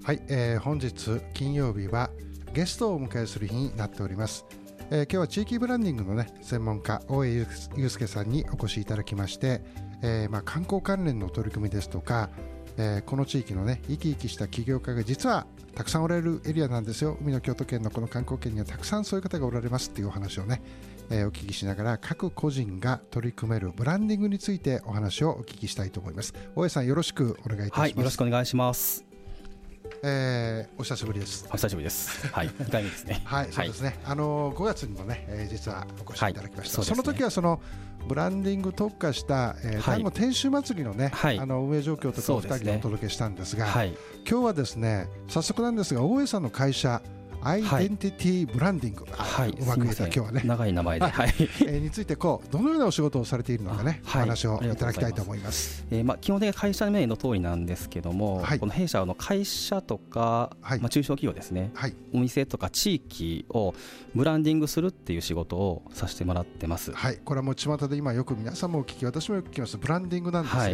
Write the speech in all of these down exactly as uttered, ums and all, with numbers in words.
はい、えー、本日金曜日はゲストをお迎えする日になっております。えー、今日は地域ブランディングの、ね、専門家大江祐介さんにお越しいただきまして、えーまあ、観光関連の取り組みですとか、えー、この地域の、ね、生き生きした起業家が実はたくさんおられるエリアなんですよ。海の京都県のこの観光県にはたくさんそういう方がおられますっていうお話をね、えー、お聞きしながら各個人が取り組めるブランディングについてお話をお聞きしたいと思います。大江さん、よろしくお願いいたします。 はい、よろしくお願いします。 えー、お久しぶりです。 お久しぶりです。はい、にかいめですね。 はい、そうですね。はい、あのごがつにもね、えー、実はお越しいただきました。はい、そ, ね、その時はそのブランディング特化した、えー、丹後天守祭りのね、はい、あの運営状況とかお二人にお届けしたんですが、はい、今日はですね、早速なんですが、大江さんの会社アイデンティティブランディング、はい、うまく言えた今日はね、 長い名前で、はい、 えー、についてこうどのようなお仕事をされているのかね、はい、お話をいただきたいと思います。 えーまあ、基本的に会社名の通りなんですけども、はい、この弊社の会社とか、はい、まあ、中小企業ですね、はい、お店とか地域をブランディングするっていう仕事をさせてもらってます。 はい、これはもう巷で今よく皆さんもお聞き、私もよく聞きますブランディングなんですが、はい、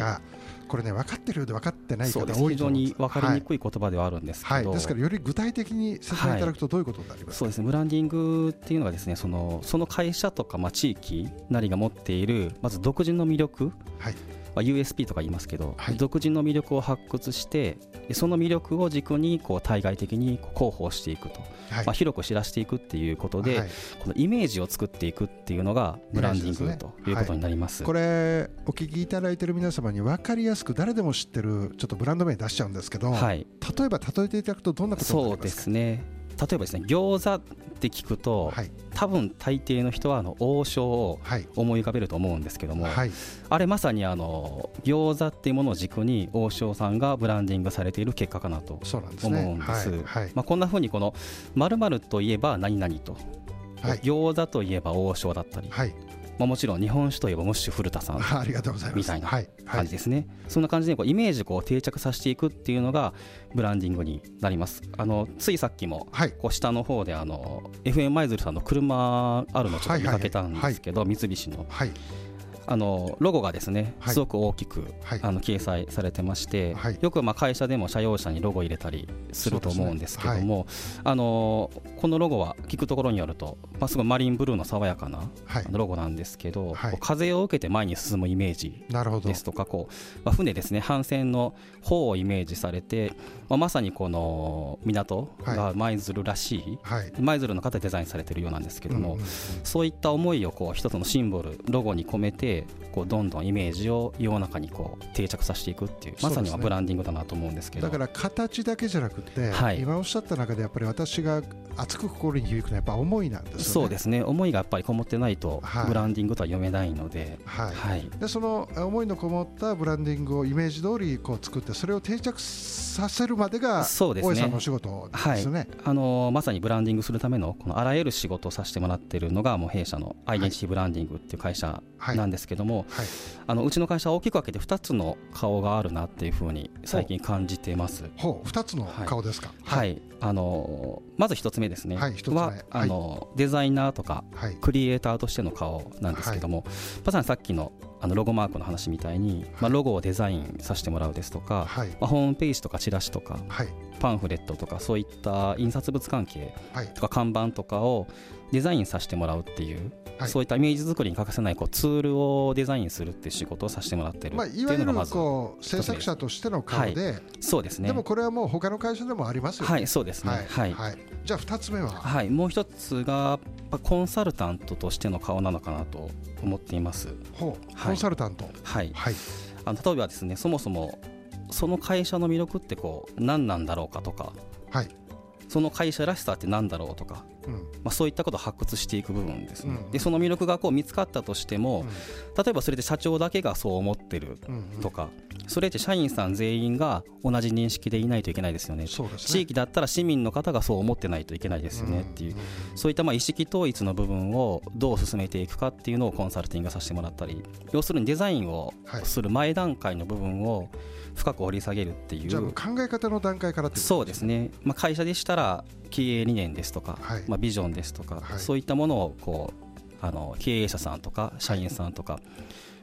これね、分かってるようで分かってない方多いと思う。 非常に分かりにくい言葉ではあるんですけど、はいはい、 ですからより具体的に説明いただくとどういうことになりますか。はい、 そうですね、ブランディングっていうのはですね、その、その会社とか、まあ、地域なりが持っているまず独自の魅力、はい、まあ、ユーエスピー とか言いますけど、はい、独自の魅力を発掘してその魅力を軸にこう対外的に広報していくと、はい、まあ、広く知らせていくっていうことで、はい、このイメージを作っていくっていうのがブランディングということになります。 はい、これお聞きいただいている皆様に分かりやすく誰でも知ってるちょっとブランド名出しちゃうんですけど、はい、例えば例えていただくとどんなことになりますか。 そうですね、例えばですね、餃子って聞くと、はい、多分大抵の人はあの王将を思い浮かべると思うんですけども、はい、あれまさにあの餃子っていうものを軸に王将さんがブランディングされている結果かなと思うんです。まあ、こんな風にこの〇〇といえば何々と、はい、餃子といえば王将だったり、はい、まあ、もちろん日本酒といえばムッシュ古田さんありがとうございますみたいな感じですね。はいはい、そんな感じでこうイメージをこう定着させていくっていうのがブランディングになります。あのついさっきもこう下の方であの エフエム 舞鶴さんの車あるのをちょっと見かけたんですけど、三菱の、はい、あのロゴがですね、すごく大きく、はい、あの掲載されてまして、はい、よくまあ会社でも社用車にロゴ入れたりすると思うんですけども、ね、はい、あのこのロゴは聞くところによると、まあ、すごいマリンブルーの爽やかな、はい、ロゴなんですけど、はい、風を受けて前に進むイメージですとか、こう、まあ、船ですね、帆船の方をイメージされて、まあ、まさにこの港が舞鶴らしい、はい、舞鶴の方でデザインされているようなんですけども、うんうんうん、そういった思いをこう一つのシンボルロゴに込めてこうどんどんイメージを世の中にこう定着させていくっていう、まさにはブランディングだなと思うんですけど、 だから形だけじゃなくて、はい、今おっしゃった中でやっぱり私が熱く心に響くのはやっぱ思いなんですよね。 そうですね、思いがやっぱりこもってないとブランディングとは読めないので、 はいはい、でその思いのこもったブランディングをイメージ通りこう作ってそれを定着させるまでが大江さんのお仕事ですね。はい、あのまさにブランディングするためのこのあらゆる仕事をさせてもらっているのがもう弊社のアイデンティティブランディングっていう会社なんですけども、はいはい、あのうちの会社は大きく分けてふたつの顔があるなっていうふうに最近感じています。 ほう、ふたつの顔ですか。 はい、はい、あのまずひとつめですね、はい、はあのデザイナーとかクリエイターとしての顔なんですけども、はい、まさにさっきのあのロゴマークの話みたいに、まあ、ロゴをデザインさせてもらうですとか、はい、まあ、ホームページとかチラシとか、はい、パンフレットとかそういった印刷物関係とか看板とかをデザインさせてもらうっていう、はい、そういったイメージ作りに欠かせないこうツールをデザインするっていう仕事をさせてもらっているっていうのがまず、まあ、いわゆるこう制作者としての顔で、はい、 そうですね。 でもこれはもう他の会社でもありますよね。 はい、そうですね。はいはいはい、じゃあふたつめは、 はい、もう一つがコンサルタントとしての顔なのかなと思っています。 ほう、コンサルタント、 はい、はい、あの例えばですね、そもそもその会社の魅力ってこう何なんだろうかとか、はい、その会社らしさって何だろうとか、うん、まあ、そういったことを発掘していく部分ですね。うん、でその魅力がこう見つかったとしても、うん、例えばそれで社長だけがそう思ってるとか、うんうん、それって社員さん全員が同じ認識でいないといけないですよね。そうですね。地域だったら市民の方がそう思ってないといけないですよねっていう、うんうんうん、そういったまあ意識統一の部分をどう進めていくかっていうのをコンサルティングさせてもらったり、要するにデザインをする前段階の部分を深く掘り下げるっていう、はい、 じゃあもう考え方の段階からってことですね。 そうですね、まあ、会社でしたら経営理念ですとか、はい、まあ、ビジョンですとか、はい、そういったものをこうあの経営者さんとか社員さんとか、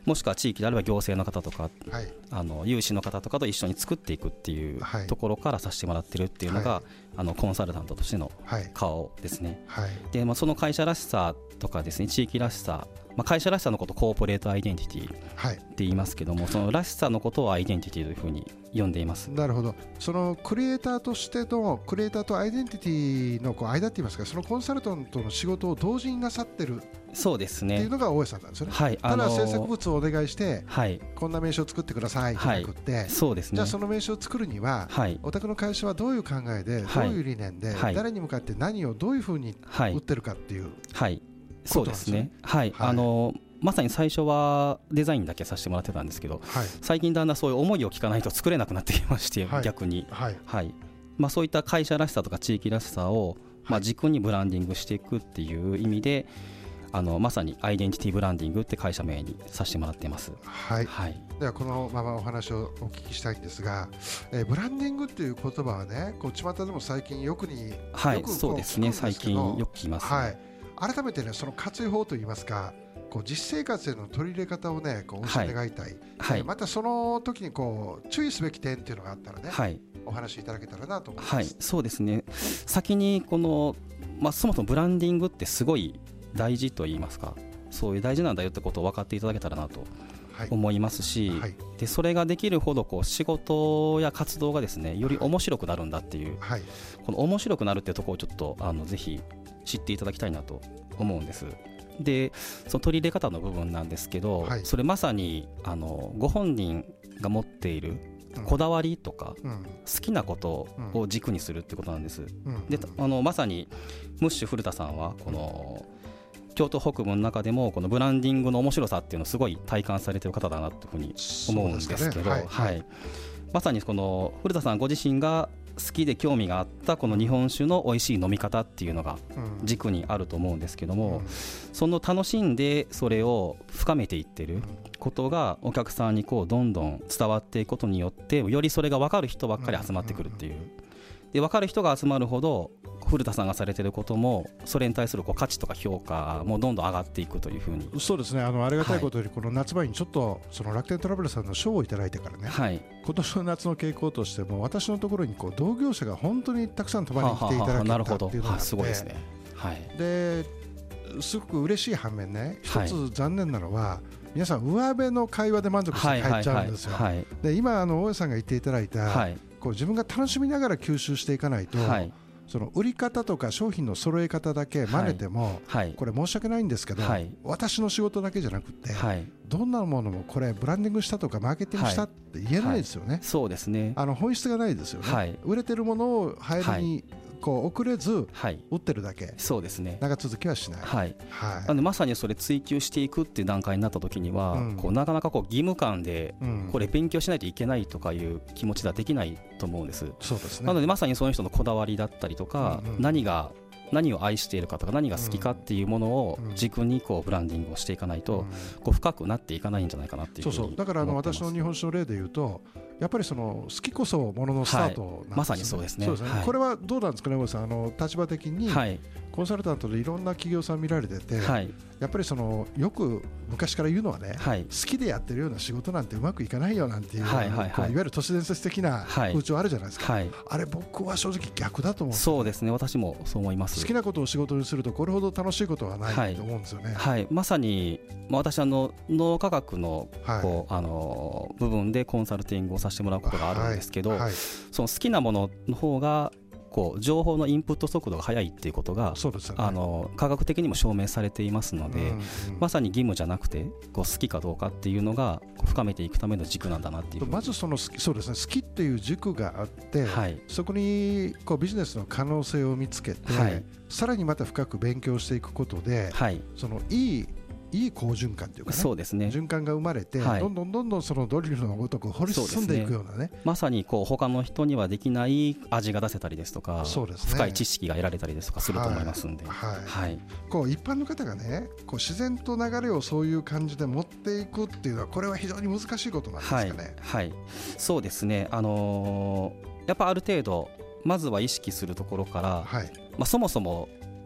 もしくは地域であれば行政の方とか、 はい、 あの有志の方とかと一緒に作っていくっていうところからさせてもらってるっていうのが、はい、あのコンサルタントとしての顔ですね、はいはい、でまあ、その会社らしさとかですね、地域らしさ、まあ、会社らしさのことをコーポレートアイデンティティって言いますけども、はい、そのらしさのことをアイデンティティというふうに呼んでいます。 なるほど。そのクリエイターとしてのクリエイターとアイデンティティのこう間って言いますか、そのコンサルタントの仕事を同時になさってるそうですねっていうのが大江さんなんですよね、 はい、 ただ制作物をお願いして、 はい、 こんな名刺を作ってくださいじゃなくて、はい、 そうですね、 じゃあその名刺を作るには、はい、お宅の会社はどういう考えで、はい、どういう理念で、はい、誰に向かって何をどういうふうに売ってるかっていう、 はい、そうですね、はい、はい、あのまさに最初はデザインだけさせてもらってたんですけど、はい、最近だんだんそういう思いを聞かないと作れなくなってきまして、はい、逆に、はいはい、まあ、そういった会社らしさとか地域らしさを、まあ、軸にブランディングしていくっていう意味で、あのまさにアイデンティティブランディングって会社名にさせてもらっています。 はい、はい、ではこのままお話をお聞きしたいんですが、えー、ブランディングっていう言葉はね、こう巷でも最近よくに、 はい、 よくそうですね、最近よく聞きます、ね、 はい、改めてね、その活用法といいますか、こう実生活への取り入れ方をね、こうお教え願いたい、はい、またその時にこう注意すべき点っていうのがあったらね、はい、お話しいただけたらなと思います。はい、 そうですね、先にこの、まあ、そもそもブランディングってすごい大事と言いますか、そういう大事なんだよってことを分かっていただけたらなと思いますし、はいはい、でそれができるほどこう仕事や活動がですね、より面白くなるんだっていう、はい、この面白くなるっていうところをちょっとあのぜひ知っていただきたいなと思うんです。でその取り入れ方の部分なんですけど、はい、それまさにあのご本人が持っているこだわりとか、うん、好きなことを軸にするってことなんです、うん、であのまさにムッシュ古田さんはこの京都北部の中でもこのブランディングの面白さっていうのをすごい体感されている方だなというふうに思うんですけど、はいはい、まさにこの古田さんご自身が好きで興味があったこの日本酒の美味しい飲み方っていうのが軸にあると思うんですけども、うん、その楽しんでそれを深めていってることがお客さんにこうどんどん伝わっていくことによってよりそれが分かる人ばっかり集まってくるっていう、で分かる人が集まるほど古田さんがされていることもそれに対するこう価値とか評価もどんどん上がっていくというふうに。 そうですね、あのありがたいことにこの夏場にちょっとその楽天トラベルさんの賞をいただいてからね、はい、今年の夏の傾向としても私のところにこう同業者が本当にたくさん泊まりに来ていただけたっていうのがあって、すごいですね、はい、ですごく嬉しい反面ね、一つ残念なのは、皆さん上辺の会話で満足して帰っちゃうんですよ。で今あの大江さんが言っていただいた、はい、こう自分が楽しみながら吸収していかないと、はい、その売り方とか商品の揃え方だけ真似ても、はい、これ申し訳ないんですけど、はい、私の仕事だけじゃなくて、はい、どんなものもこれブランディングしたとかマーケティングしたって言えないですよね、はいはい、そうですね、あの本質がないですよね、はい、売れてるものを早めに、はい、こう遅れず売ってるだけ、はい、そうですね、長続きはしない、はいはい、なのでまさにそれ追求していくっていう段階になった時には、うん、こうなかなかこう義務感でこれ勉強しないといけないとかいう気持ちではできないと思うんです。そうですね、なのでまさにその人のこだわりだったりとか、うんうん、何が何を愛しているかとか何が好きかっていうものを軸にこうブランディングをしていかないとこう深くなっていかないんじゃないかなっていうふうに思ってます。そうそう、だからあの私の日本酒の例で言うと、やっぱりその好きこそもののスタートなんですね、はい、まさにそうですね。そうですね、はい、これはどうなんですかね、大江さん、あの立場的にコンサルタントでいろんな企業さん見られてて、はい、やっぱりそのよく昔から言うのはね、はい、好きでやってるような仕事なんてうまくいかないよなんていう、はいはいはい、いわゆる都市伝説的な風潮あるじゃないですか、はい、あれ僕は正直逆だと思うんですよ。そうですね、私もそう思います。好きなことを仕事にするとこれほど楽しいことはないと思うんですよね、はいはい、まさに、まあ、私あの脳科学のこう、はい、あの部分でコンサルティングをさせてもらうことがあるんですけど、はいはい、その好きなものの方がこう情報のインプット速度が速いっていうことが、そうですよね、あの科学的にも証明されていますので、うんうん、まさに義務じゃなくてこう好きかどうかっていうのがこう深めていくための軸なんだなっていう。まずその好き、そうですね、好きっていう軸があって、はい、そこにこうビジネスの可能性を見つけて、はい、さらにまた深く勉強していくことで、はい、そのいいいい好循環というか、ね、そうですね、循環が生まれて、はい、どんどんどんどんそのドリルのごとく掘り進んでいくような ね, ねまさにこう他の人にはできない味が出せたりですとか、そうです、ね、深い知識が得られたりですとかすると思いますんで、はいはいはい、こう一般の方がねこう自然と流れをそういう感じで持っていくっていうのはこれは非常に難しいことなんですかね。はい、はい、そうですね、あのー、やっぱある程度まずは意識するところから、はい、まあ、そもそも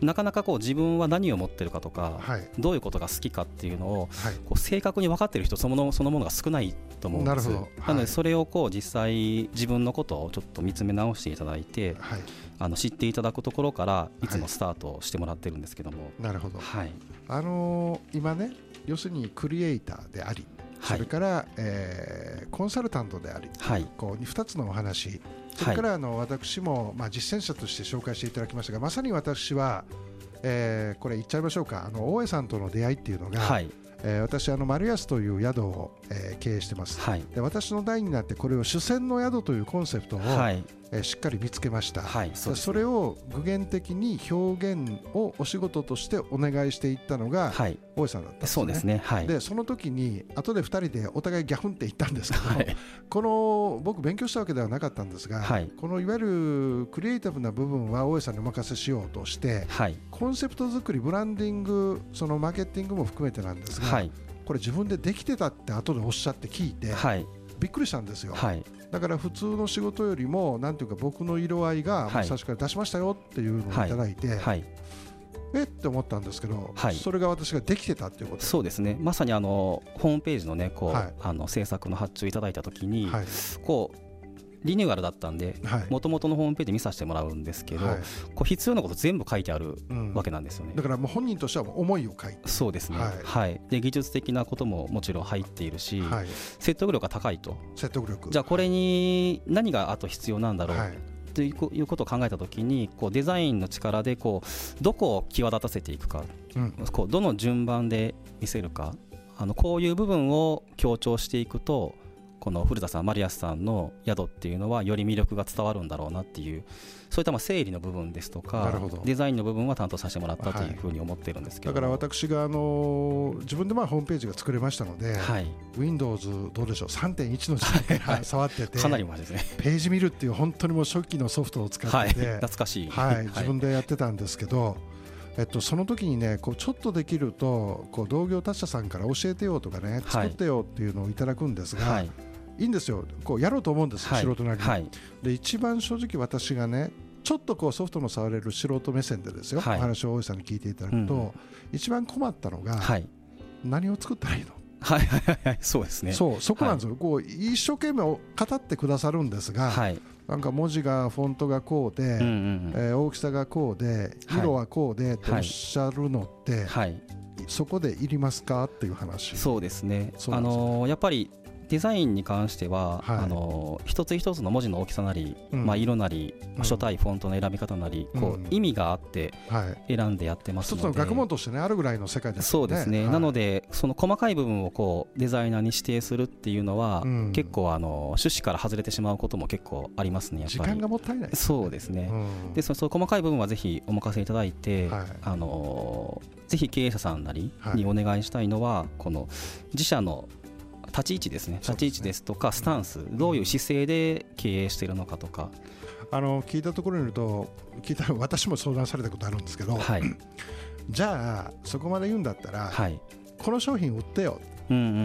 なかなかこう自分は何を持ってるかとか、 はい、 どういうことが好きかっていうのを、 はい、 こう正確に分かっている人その、そのものが少ないと思うんです。なるほど、はい、なのでそれをこう実際自分のことをちょっと見つめ直していただいて、はい、あの知っていただくところからいつもスタートしてもらってるんですけども、はい、 なるほど、 はい、 あのー、今ね要するにクリエイターであり、それから、はい、えー、コンサルタントであり、はい、こうふたつのお話、それからあの私もまあ実践者として紹介していただきましたが、まさに私は、えー、これ言っちゃいましょうか、あの大江さんとの出会いっていうのが、はい、えー、私あの丸安という宿を、えー、経営してます、はい、で私の代になってこれを主戦の宿というコンセプトを、はい、えー、しっかり見つけました、はい、 そ, ね、それを具現的に表現をお仕事としてお願いしていったのが、はい、大江さんだったんですね。 そうですね、はい、 でその時に後でふたりでお互いギャフンって言ったんですけど、はい、この僕勉強したわけではなかったんですが、はい、このいわゆるクリエイティブな部分は大江さんにお任せしようとして、はい、コンセプト作り、ブランディング、そのマーケティングも含めてなんですが、はい、これ自分でできてたって後でおっしゃって聞いて、はい、びっくりしたんですよ、はい、だから普通の仕事よりもなんていうか僕の色合いが最初から出しましたよっていうのをいただいて、はいはい、えって思ったんですけど、はい、それが私ができてたっていうこと。 そうですね、まさにあのホームページのねこう、はい、あの制作の発注いただいたときに、はい、こうリニューアルだったんでもともとのホームページ見させてもらうんですけど、はい、こう必要なこと全部書いてあるわけなんですよね、うん、 だからもう本人としては思いを書いて、 そうですね、はいはい、で技術的なことももちろん入っているし、はい、説得力が高いと。 説得力、 じゃあこれに何があと必要なんだろう、はい、ということを考えたときにこうデザインの力でこうどこを際立たせていくか、うん、こうどの順番で見せるか、あのこういう部分を強調していくとこの古田さん、丸安さんの宿っていうのはより魅力が伝わるんだろうなっていう、そういったまあ整理の部分ですとかデザインの部分は担当させてもらったというふうに思っているんですけど、 はい、だから私があの自分でまあホームページが作れましたので、はい、Windows どうでしょう さんてんいち の時代から触っててかなり前ですね、ページ見るっていう本当にもう初期のソフトを使ってて、はい、 懐かしい、 はい、自分でやってたんですけど、えっと、その時にねこうちょっとできるとこう同業他社さんから教えてよとかね作ってよっていうのをいただくんですが、はい、いいんですよ、こうやろうと思うんです、はい、素人なりに、はい、で一番正直私がねちょっとこうソフトの触れる素人目線でですよ、はい、お話を大井さんに聞いていただくと、うん、一番困ったのが、はい、何を作ったらいいの、 はいはいはい、そうですね、 そうそこなんですよ、はい、こう一生懸命語ってくださるんですが、はい、なんか文字がフォントがこうで、うんうんうん、えー、大きさがこうで色はこうでっておっしゃるのって、はいはい、そこでいりますかっていう話。 そうですね、あのー、やっぱりデザインに関しては、はい、あの一つ一つの文字の大きさなり、うん、まあ、色なり、うん、書体フォントの選び方なり、うん、こう意味があって選んでやってますので、 一つの学問として、ね、あるぐらいの世界ですよね。 そうですね、はい、なのでその細かい部分をこうデザイナーに指定するっていうのは、うん、結構あの趣旨から外れてしまうことも結構ありますね。やっぱり時間がもったいないですね。 そうですね、うん、でその細かい部分はぜひお任せいただいて、はい、あのぜひ経営者さんなりにお願いしたいのは、はい、この自社の立ち位置ですね、立ち位置ですとかスタンス、どういう姿勢で経営しているのかとか、 あの聞いたところによると、聞いた私も相談されたことあるんですけど、はい、じゃあそこまで言うんだったら、はい、この商品売ってよ、うんうんうんうん、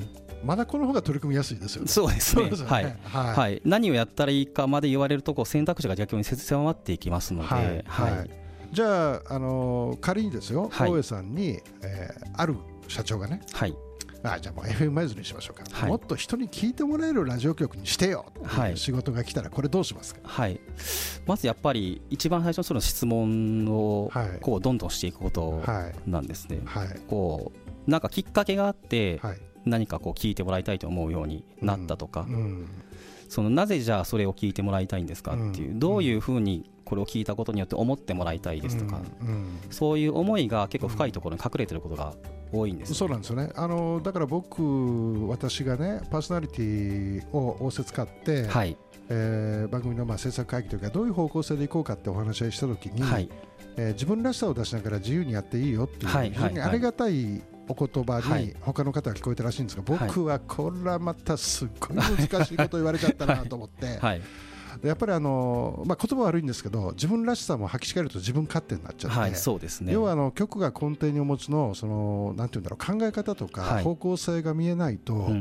まだこの方が取り組みやすいですよね。 そうですね、はいはいはい、何をやったらいいかまで言われるとこう選択肢が逆に狭まっていきますので、はいはいはい、 じゃあ、あの仮にですよ、はい、大江さんに、えー、ある社長がね、はい、あじゃあもう エフエム マイズにしましょうか、はい、もっと人に聞いてもらえるラジオ局にしてよっていう仕事が来たらこれどうしますか。 はい、まずやっぱり一番最初のその質問をこうどんどんしていくことなんですね、はいはい、こうなんかきっかけがあって何かこう聞いてもらいたいと思うようになったとか、うんうん、そのなぜじゃあそれを聞いてもらいたいんですかっていう、うん、どういうふうにこれを聞いたことによって思ってもらいたいですとか、うんうん、そういう思いが結構深いところに隠れていることが多いんです、ね、 そうなんですよね。あのだから僕私がねパーソナリティを仰せ使って、はい、えー、番組のまあ制作会議というかどういう方向性でいこうかってお話ししたときに、はい、えー、自分らしさを出しながら自由にやっていいよっていう、はい、非常にありがたいお言葉に他の方が聞こえたらしいんですが、僕はこれはまたすっごい難しいこと言われちゃったなと思って、はい、やっぱりあの、まあ、言葉悪いんですけど自分らしさも吐き違えると自分勝手になっちゃって、はい、そうですね、要はあの局が根底にお持ちのそのなんていうんだろう考え方とか方向性が見えないと、はい、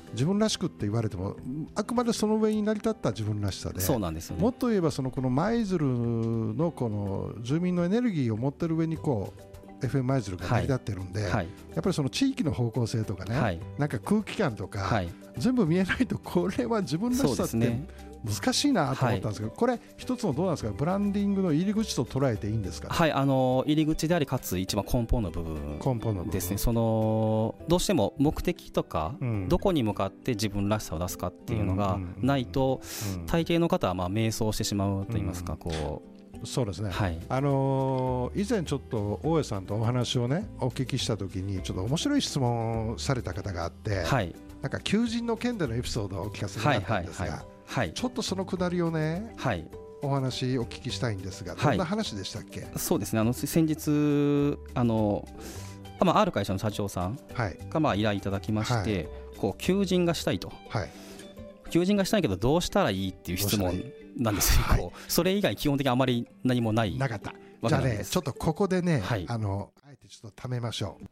自分らしくって言われてもあくまでその上に成り立った自分らしさで、 そうなんですよね。 もっと言えばそのこの舞鶴のこの住民のエネルギーを持ってる上にこうエフエム 舞鶴が成り立ってるんで、はいはい、やっぱりその地域の方向性とかね、はい、なんか空気感とか、はい、全部見えないとこれは自分らしさって難しいなと思ったんですけど、はい、これ一つのどうなんですか、ブランディングの入り口と捉えていいんですか、ね、 はい、あの入り口でありかつ一番根本の部分ですね。そのどうしても目的とか、うん、どこに向かって自分らしさを出すかっていうのがないと、大抵の方はまあ迷走してしまうといいますか、こうそうですね、はい、あのー、以前ちょっと大江さんとお話をねお聞きしたときにちょっと面白い質問をされた方があって、はい、なんか求人の件でのエピソードをお聞かせになったんですが、はいはいはい、ちょっとそのくだりをね、はい、お話お聞きしたいんですが、どんな話でしたっけ。はい、 そうですね、あの先日あの、まあ、ある会社の社長さんがまあ依頼いただきまして、はい、こう求人がしたいと、はい、求人がしたいけどどうしたらいいっていう質問なんですよ、はい、それ以外基本的にあまり何もないなかった。じゃあねちょっとここでね、はい、あのあえてちょっとためましょう。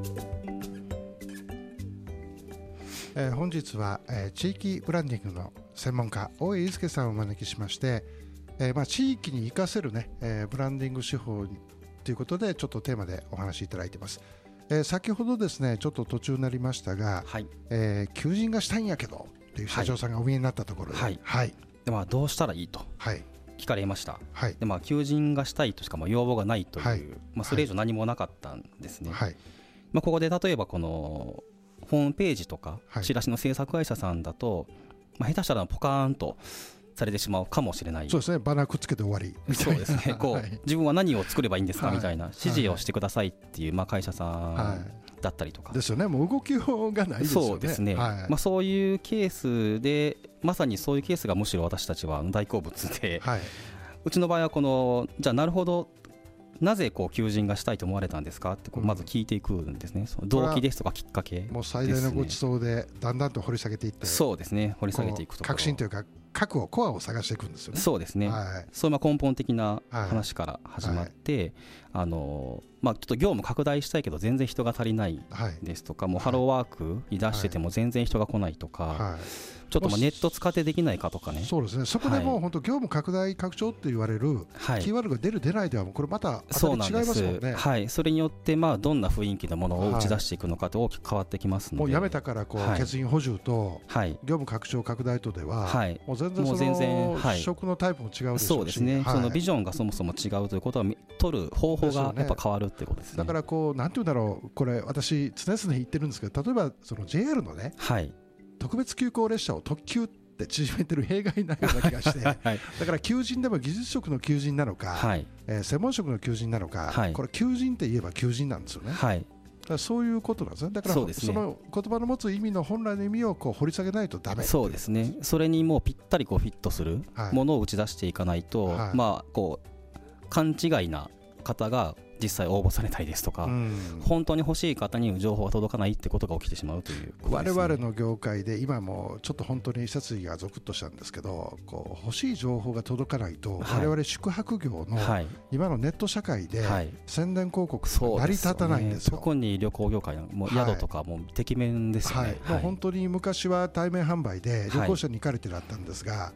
えー、本日は、えー、地域ブランディングの専門家大江祐介さんをお招きしまして、えーまあ、地域に生かせる、ねえー、ブランディング手法ということでちょっとテーマでお話しいただいています。えー、先ほどですねちょっと途中になりましたが、はいえー、求人がしたいんやけどっていう社長さんがお見えになったところで、はいはいでまあ、どうしたらいいと聞かれました、はいでまあ、求人がしたいとしかまあ要望がないという、はいまあ、それ以上何もなかったんですね、はいまあ、ここで例えばこのホームページとかチラシの制作会社さんだと、まあ、下手したらポカーンとされてしまうかもしれない。 そうですね、バナーくっつけて終わりみたいな。 そうですね、こう、はい、自分は何を作ればいいんですかみたいな指示をしてくださいっていう、まあ、会社さんだったりとか、 ですよね。もう動きようがないですよね。 そうですね、はいまあ、そういうケースでまさにそういうケースがむしろ私たちは大好物で、はい、うちの場合はこのじゃあなるほどなぜこう求人がしたいと思われたんですかってこうまず聞いていくんですね、うん、その動機ですとかきっかけですね。 もう最大のごちそうでだんだんと掘り下げていって、 そうですね、掘り下げていくところ、 革新というか核をコアを探していくんですよね。 そうですね、はい、そういうまあ根本的な話から始まって、はいはいあのまあ、ちょっと業務拡大したいけど全然人が足りないですとか、はい、もうハローワークに出してても全然人が来ないとか、はいちょっとまあネット使ってできないかとかね。 そうですね、そこでもう本当業務拡大拡張って言われるキーワードが出る出ないではもうこれまた当たり違いますもんね。 はい、それによってまあどんな雰囲気のものを打ち出していくのかって大きく変わってきますので、 もうやめたからこう欠員補充と業務拡張拡大とではもう全然その職のタイプも違うでしょうし、 そうですね、そのビジョンがそもそも違うということは取る方法がやっぱ変わるってことですね。 だからこうなんていうんだろう、これ私常々言ってるんですけど、例えばその ジェイアール のね特別急行列車を特急って縮めてる弊害ないような気がして、はい、だから求人でも技術職の求人なのか、はいえー、専門職の求人なのか、はい、これ求人って言えば求人なんですよね、はい、だからそういうことなんですね。だから そ,、ね、その言葉の持つ意味の本来の意味をこう掘り下げないとダメ。 そうですね、それにもうぴったりこうフィットするものを打ち出していかないと、はい、まあこう勘違いな方が実際応募されたりですとか、うん、本当に欲しい方に情報が届かないってことが起きてしまうということですね。 我々の業界で今もちょっと本当に殺意がゾクッとしたんですけど、こう欲しい情報が届かないと、はい、我々宿泊業の今のネット社会で宣伝広告が成り立たないんですよ、 はい、特に旅行業界のもう宿とかもうてきめんですよね、はいはい、 もう本当に昔は対面販売で旅行者に行かれてだったんですが、はい、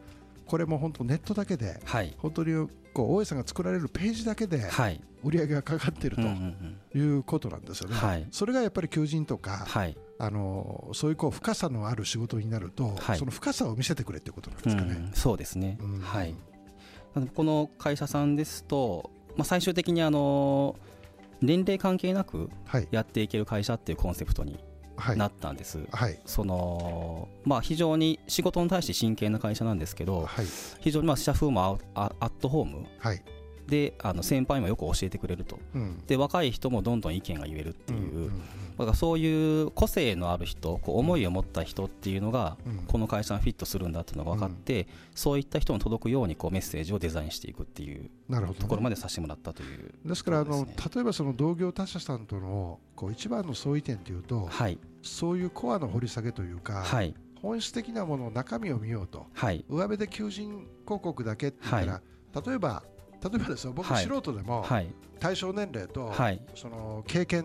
これも本当ネットだけで、はい、本当にこう大江さんが作られるページだけで売り上げがかかっているということなんですよね、はい、それがやっぱり求人とか、はい、あのそういうこう深さのある仕事になると、はい、その深さを見せてくれってことなんですかね、 うん、そうですね、うんはい、この会社さんですと、まあ、最終的にあの年齢関係なくやっていける会社っていうコンセプトになったんです、はいはい、そのまあ、非常に仕事に対して真剣な会社なんですけど、はい、非常にまあ社風もアットホーム、はい、であの先輩もよく教えてくれると、うん、で若い人もどんどん意見が言えるっていう、うんうんうん、だからそういう個性のある人、こう思いを持った人っていうのが、うん、この会社にフィットするんだっていうのが分かって、うん、そういった人に届くようにこうメッセージをデザインしていくっていうところまでさせてもらったという、ね、 ですからあの例えばその同業他社さんとのこう一番の相違点というと、はい、そういうコアの掘り下げというか、はい、本質的なものの中身を見ようと、はい、上辺で求人広告だけって言ったら、はい、例えば例えばですよ、僕素人でも対象年齢とその経験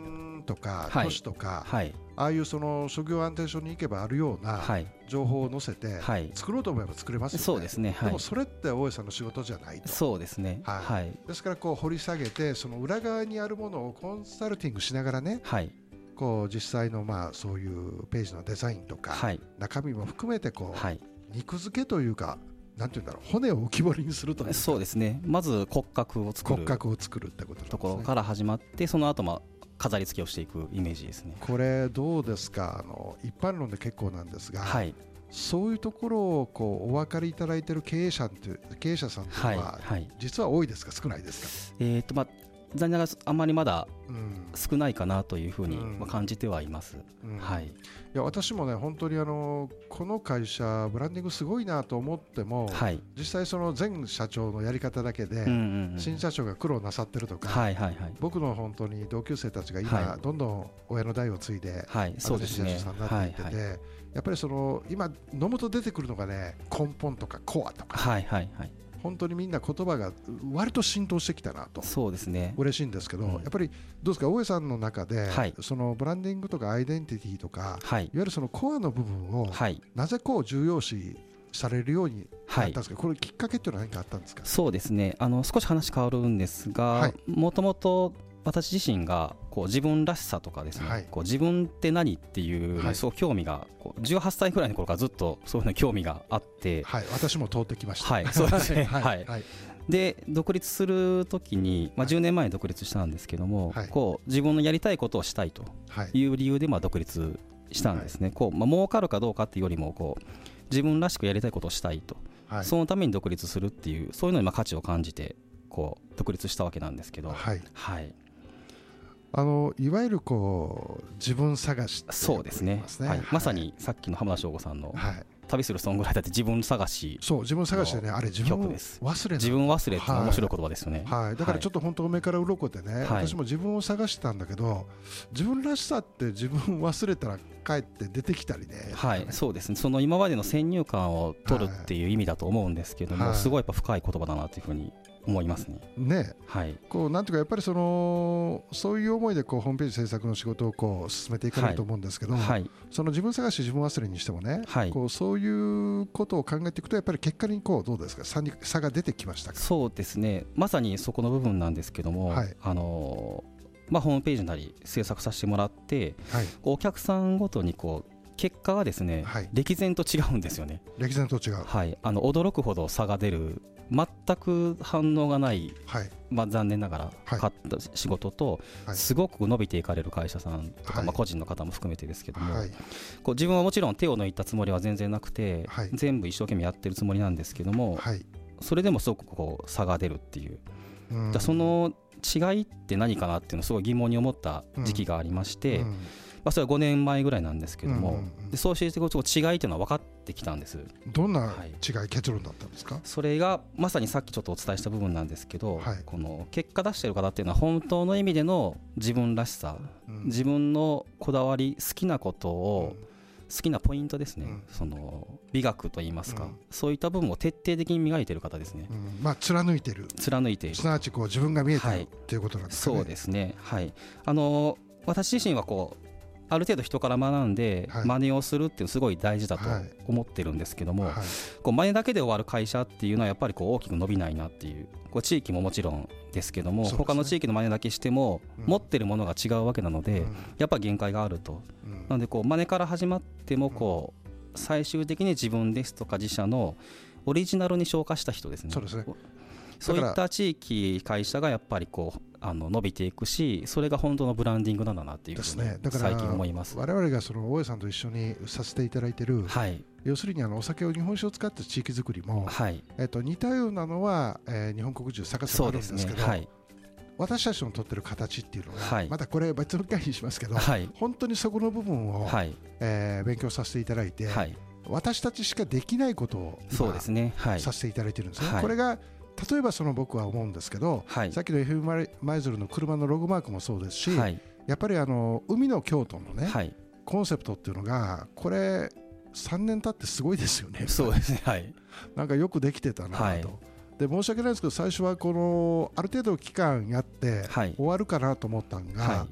とかはい都市とか、 はい、 ああいうその職業安定所に行けばあるような情報を載せて作ろうと思えば作れますよね。 そうですね、はい、 でもそれって大江さんの仕事じゃないと。 そうですね、 はいはい、 ですからこう掘り下げてその裏側にあるものをコンサルティングしながらね、 はい、 こう実際のまあそういうページのデザインとか、はい、中身も含めてこう、はい、肉付けというかなんていうんだろう、骨を浮き彫りにするというか、 そうですね、まず骨格を作る骨格を作るってことなんですね。 ところから始まって、その後まあ飾り付けをしていくイメージですね。 これどうですか、あの一般論で結構なんですが、はい、そういうところをこうお分かりいただいている経営者という経営者さんというのは、はいはい、実は多いですか少ないですか。 えーとまあ残念ながらあんまりまだ少ないかなというふうに感じてはいます、 うんうん、 はい、いや私もね本当にあのこの会社ブランディングすごいなと思っても、はい、実際その前社長のやり方だけで、うんうんうん、新社長が苦労なさってるとか、はいはいはい、僕の本当に同級生たちが今、はい、どんどん親の代を継いで、はい、そうですね、新社長さんになっていってて、はいはい、やっぱりその今飲むと出てくるのがね根本とかコアとか、はいはいはい、本当にみんな言葉が割と浸透してきたなと。 そうですね、 嬉しいんですけど、うん、やっぱりどうですか大江さんの中で、はい、そのブランディングとかアイデンティティとか、はい、いわゆるそのコアの部分を、はい、なぜこう重要視されるようになったんですか、はい、これきっかけっていうのは何かあったんですか。 そうですね、あの少し話変わるんですが、もともと私自身がこう自分らしさとかですね、はい、こう自分って何っていうのにすごく興味がこうじゅうはっさいくらいの頃からずっとそういうのに興味があって、 はい、私も通ってきました。 はい、そうですね、はいはいはい、で独立するときに、まあ、じゅうねんまえに独立したんですけども、はい、こう自分のやりたいことをしたいという理由でまあ独立したんですね、はい、こうまあ、儲かるかどうかっていうよりもこう自分らしくやりたいことをしたいと、はい、そのために独立するっていうそういうのにまあ価値を感じてこう独立したわけなんですけど、はいはい、 あのいわゆるこう自分探し、ね、 そうですね、はいはい、まさにさっきの浜田省吾さんの、はい旅するソングライターって自分探し、 そう自分探しでね、あれ自分忘れ自分忘れって面白い言葉ですよね、 はいはい、だからちょっと本当目から鱗でね、はい、私も自分を探してたんだけど自分らしさって自分忘れたら帰って出てきたりね、 はい、そうですね、その今までの先入観を取るっていう意味だと思うんですけども、はい、すごいやっぱ深い言葉だなというふうに思いますね。 ね、はい、こうなんていうかやっぱりそのそういう思いでこうホームページ制作の仕事をこう進めていかないと思うんですけど、はいはい、その自分探し自分忘れにしてもね、はい、こうそういうことを考えていくとやっぱり結果にこうどうですか差に差が出てきましたか。 そうですね、まさにそこの部分なんですけども、はい、あのまあ、ホームページなり制作させてもらって、はい、お客さんごとにこう結果がですね、はい、歴然と違うんですよね。 歴然と違う、 はい、あの驚くほど差が出る、全く反応がない、はい、まあ、残念ながら買った仕事と、はい、すごく伸びていかれる会社さんとか、はい、まあ、個人の方も含めてですけども、はい、こう自分はもちろん手を抜いたつもりは全然なくて、はい、全部一生懸命やってるつもりなんですけども、はい、それでもすごくこう差が出るっていう、うん、じゃその違いって何かなっていうのをすごい疑問に思った時期がありまして、うんうん、まあ、それはごねんまえぐらいなんですけども、うんうんうん、でそうしていくと違いっていうのは分かってきたんです。 どんな違い、はい、結論だったんですか。 それがまさにさっきちょっとお伝えした部分なんですけど、はい、この結果出している方っていうのは本当の意味での自分らしさ、うん、自分のこだわり好きなことを、うん、好きなポイントですね、うん、その美学といいますか、うん、そういった部分を徹底的に磨いている方ですね、うん、 まあ、貫いている貫いているすなわちこう自分が見えている、はい、ということなんですかね。 そうですね、はい、あの私自身はこうある程度人から学んで真似をするっていうのすごい大事だと思ってるんですけども、はいはい、こう真似だけで終わる会社っていうのはやっぱりこう大きく伸びないなっていう、こう地域ももちろんですけども、ね、他の地域の真似だけしても持ってるものが違うわけなので、うん、やっぱり限界があると、うん、なのでこう真似から始まってもこう最終的に自分ですとか自社のオリジナルに昇華した人ですね。 そうですね、 そういった地域会社がやっぱりこうあの伸びていくし、それが本当のブランディングなんだなっていうふうに最近思います。 我々がその大江さんと一緒にさせていただいている、はい、要するにあのお酒を日本酒を使った地域づくりも、はい、えっと似たようなのは、えー、日本国中探せばあるんですけど、はい、私たちの取ってる形っていうのが、はい、またこれ別の回にしますけど、はい、本当にそこの部分を、はい、えー、勉強させていただいて、はい、私たちしかできないことをそうですね、はい、 させていただいてるんですね、はい、これが例えばその僕は思うんですけど、はい、さっきの エフエム 舞鶴の車のロゴマークもそうですし、はい、やっぱりあの海の京都のね、はい、コンセプトっていうのがこれさんねん経ってすごいですよね。 そうですね、はい、なんかよくできてたなと、はい、で申し訳ないですけど最初はこのある程度期間やって終わるかなと思ったのが、はい、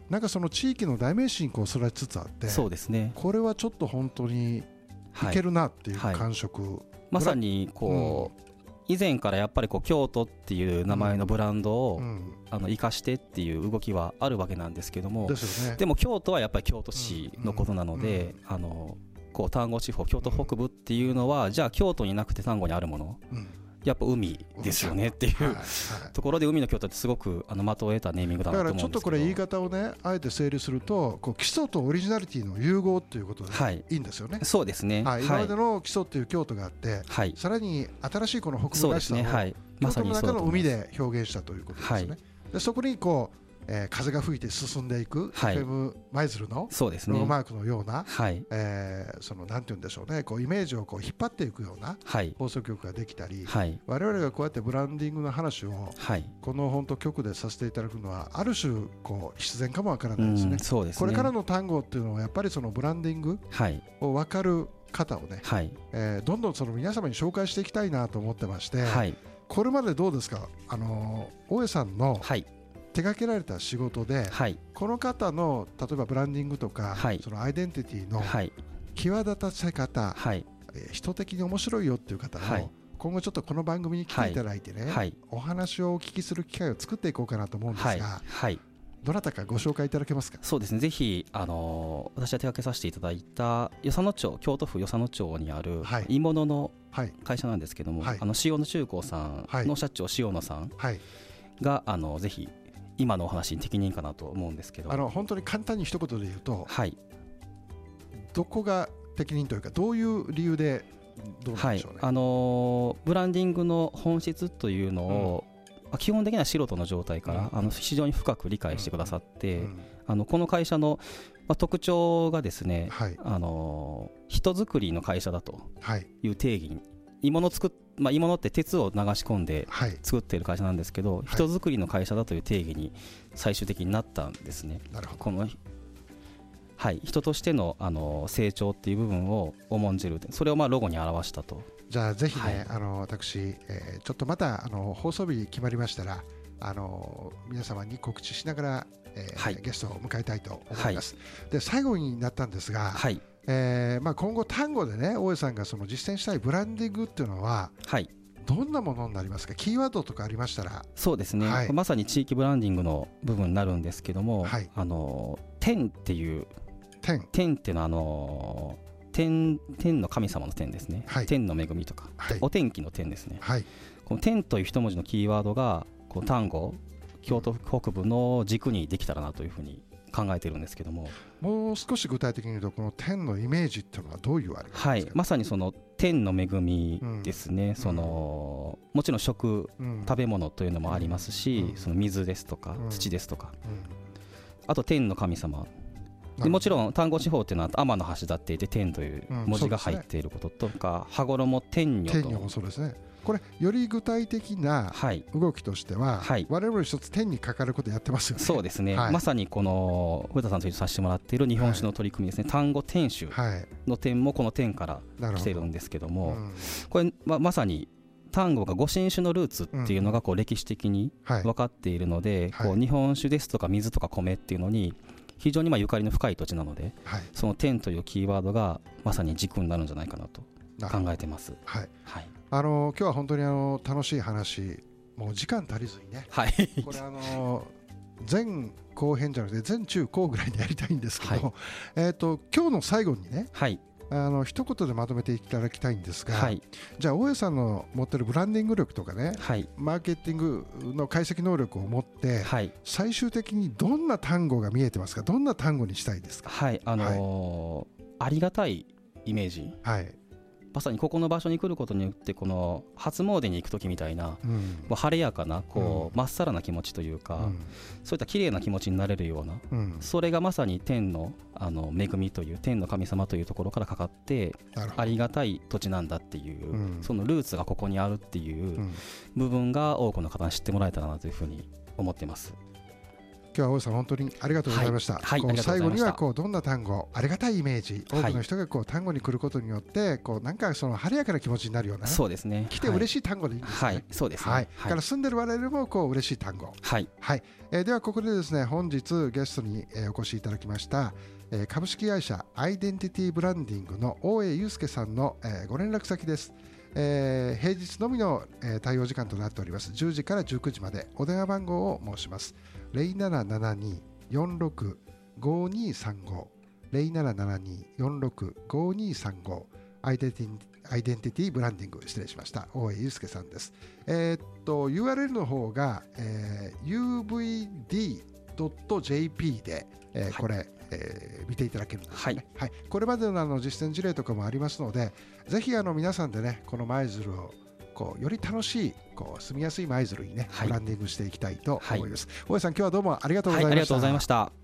なんかその地域の代名詞にこう育ちつつあって、 そうですね、 これはちょっと本当にいけるなっていう感触、はいはい、 まさにこう、うん以前からやっぱりこう京都っていう名前のブランドを、うん、あの生かしてっていう動きはあるわけなんですけども、ですよね、でも京都はやっぱり京都市のことなので、うんうん、あのこう丹後地方京都北部っていうのは、うん、じゃあ京都になくて丹後にあるもの、うん、やっぱ海ですよねっていう、はいはい、ところで海の京都ってすごくあの的を得たネーミングだなと思うんですけど、だからちょっとこれ言い方をねあえて整理するとこう基礎とオリジナリティの融合ということでいいんですよね、はい、 そうですね、 はい、今までの基礎っていう京都があって、はい、さらに新しいこの北部らしさを、ねはい、京都の中の海で表現したということですね、はい、でそこにこうえー、風が吹いて進んでいく、はい、エフエム 舞鶴のロゴマークのような、はいえー、そのなんて言うんでしょうね、こうイメージをこう引っ張っていくような放送局ができたり、はい、我々がこうやってブランディングの話を、はい、この本当局でさせていただくのはある種こう必然かもわからないですね。そうですね、これからの単語っていうのはやっぱりそのブランディングを分かる方をね、はいえー、どんどんその皆様に紹介していきたいなと思ってまして、はい、これまでどうですか、あの大江さんの、はい手掛けられた仕事で、はい、この方の例えばブランディングとか、はい、そのアイデンティティの際立たせ方、はい、人的に面白いよっていう方を、はい、今後ちょっとこの番組に来ていただいてね、はい、お話をお聞きする機会を作っていこうかなと思うんですが、はいはい、どなたかご紹介いただけますか。 そうですね、ぜひ、あのー、私が手掛けさせていただいた与謝野町、京都府与謝野町にある鋳物の会社なんですけども、はい、あの塩野重工さんの社長、塩野さんが、あのぜひ今のお話に適任かなと思うんですけど、 あの本当に簡単に一言で言うと、はい、どこが適任というかどういう理由でどうなんでしょうね、 はい、あのー、ブランディングの本質というのを、うん、基本的には素人の状態から、うん、あの非常に深く理解してくださって、うん、あのこの会社の、まあ、特徴がですね、はい、あのー、人づくりの会社だという定義に、鋳物作っまあ、鋳物って鉄を流し込んで作っている会社なんですけど、はい、人づくりの会社だという定義に最終的になったんですね。なるほど。この、はい、人としての、あの成長っていう部分を重んじる、それをまあロゴに表したと。 じゃあぜひね、はい、あの私、えー、ちょっとまたあの放送日決まりましたらあの皆様に告知しながら、えーはい、ゲストを迎えたいと思います、はい、で最後になったんですが、はいえーまあ、今後単語でね大江さんがその実践したいブランディングっていうのは、はい、どんなものになりますか。キーワードとかありましたら。 そうですね、はい、まさに地域ブランディングの部分になるんですけども、はい、あの天っていう天天っていうのはあの天, 天の神様の天ですね、はい、天の恵みとか、はい、お天気の天ですね、はい、この天という一文字のキーワードがこの単語京都北部の軸にできたらなというふうに考えているんですけども、 もう少し具体的に言うとこの天のイメージっていうのはどういうあれですか。 はい、まさにその天の恵みですね、うん、そのもちろん食、うん、食べ物というのもありますし、うん、その水ですとか、うん、土ですとか、うん、あと天の神様で、もちろん丹後地方っていうのは天の橋立っていて天という文字が入っていることとか、羽衣天女と、 天女もそうですね。これより具体的な動きとしては、はい、我々一つ天にかかることやってますよね。 そうですね、はい、まさにこの古田さんとさせてもらっている日本酒の取り組みですね、はい、丹後天酒の天もこの天から来てるんですけども、うん、これ ま, まさに丹後が御神酒のルーツっていうのがこう歴史的に分かっているので、はい、こう日本酒ですとか水とか米っていうのに非常にまあゆかりの深い土地なので、はい、その天というキーワードがまさに軸になるんじゃないかなと考えてます。はい、はい、 あの今日は本当にあの楽しい話、もう時間足りずにね、はい、これあの前後編じゃなくて前中後ぐらいでやりたいんですけど、はい、えーと今日の最後にね、はい、あの一言でまとめていただきたいんですが、はい、じゃあ大江さんの持ってるブランディング力とかね、はい、マーケティングの解析能力を持って、はい、最終的にどんな単語が見えてますか。どんな単語にしたいですか。 はい、あのーはい、ありがたいイメージ、はい、まさにここの場所に来ることによってこの初詣に行く時みたいな、うん、もう晴れやかなこうま、うん、っさらな気持ちというか、うん、そういった綺麗な気持ちになれるような、うん、それがまさに天の、あの恵みという天の神様というところからかかってありがたい土地なんだっていう、うん、そのルーツがここにあるっていう部分が多くの方に知ってもらえたらなというふうに思っています。 日は大江さん本当にありがとうございました。 はいはい、 最後にはこうどんな単語、ありがたいイメージ、多くの人がこう単語に来ることによってこうなんかその晴れやかな気持ちになるような、ね、 そうですね、 来て嬉しい単語でいいんですね。 はいはい、そうですね、 はい、だから住んでる我々もこう嬉しい単語、 はいはい、えー、ではここでですね本日ゲストに、えー、お越しいただきました、えー、株式会社アイデンティティブランディングの大江祐介さんの、えー、ご連絡先です。えー、平日のみの、えー、対応時間となっております。じゅうじからじゅうくじまでお電話番号を申します。ゼロななななに よんろく ごにさんご ゼロななななに よんろく ごにさんごアイデンティアイデンティティブランディング、失礼しました、大江祐介さんです。えー、っと ユーアールエル の方が、えー、ユーブイディードットジェーピー で、えー、これ、はい、えー、見ていただけるんですね。はいはい、これまでのあの実践事例とかもありますので、ぜひあの皆さんでねこの舞鶴をこうより楽しいこう住みやすい舞鶴にね、はい、ブランディングしていきたいと思います。はい、大江さん、今日はどうもありがとうございました。 はい、ありがとうございました。